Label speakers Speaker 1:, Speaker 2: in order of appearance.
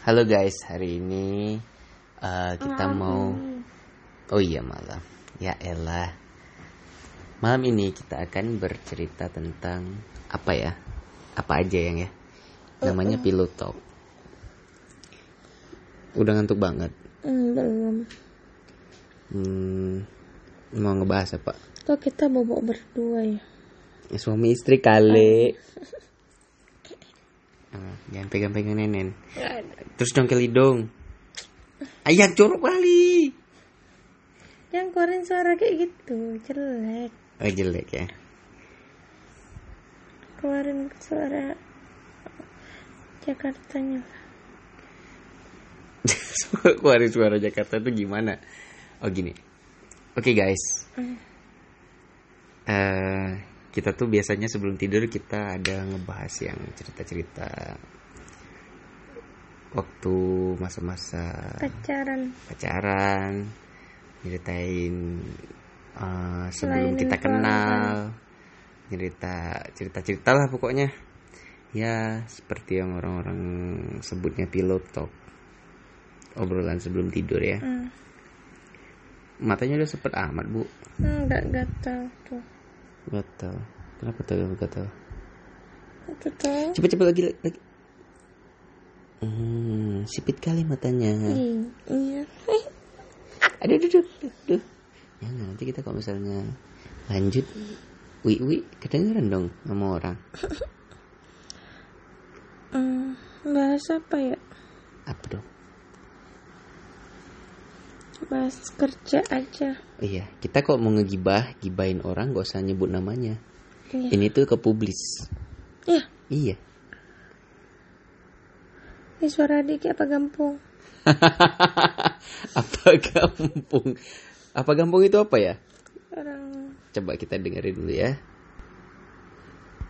Speaker 1: Halo guys, hari ini kita mau. Oh iya malam. Ya elah. Malam ini kita akan bercerita tentang apa ya? Apa aja yang ya? Namanya Pillow Talk. Udah ngantuk banget.
Speaker 2: Belum.
Speaker 1: Mau ngebahas apa?
Speaker 2: Kok kita bobok berdua ya?
Speaker 1: Suami istri kali. Jangan pegang-pegang nenen. Terus dongkel hidung. Ayah jorok kali.
Speaker 2: Yang keluarin suara kayak gitu jelek.
Speaker 1: Oh jelek ya.
Speaker 2: Keluarin suara Jakartanya.
Speaker 1: Keluarin suara Jakarta tuh gimana? Oh gini. Oke guys. Kita tuh biasanya sebelum tidur kita ada ngebahas yang cerita-cerita waktu masa-masa pacaran, ceritain sebelum
Speaker 2: Selain
Speaker 1: kita kenal, cerita lah pokoknya. Ya seperti yang orang-orang sebutnya pillow talk, obrolan sebelum tidur ya. Matanya udah sempet amat bu.
Speaker 2: Enggak gatal tuh.
Speaker 1: Gatal. Kenapa tuh gatal?
Speaker 2: Itu tuh.
Speaker 1: Cepet lagi. Sipit kali matanya.
Speaker 2: Iya.
Speaker 1: Aduh. Ya nanti kita kalau misalnya lanjut, kedengeran dong sama orang.
Speaker 2: Bahas apa ya?
Speaker 1: Apa dong?
Speaker 2: Bahas kerja aja.
Speaker 1: Iya, kita kok mau gibahin orang gak usah nyebut namanya.
Speaker 2: Iya.
Speaker 1: Ini tuh kepublis. Iya.
Speaker 2: Ini suara adik apa gampung?
Speaker 1: Apa gampung itu apa ya?
Speaker 2: Orang
Speaker 1: Coba kita dengerin dulu ya.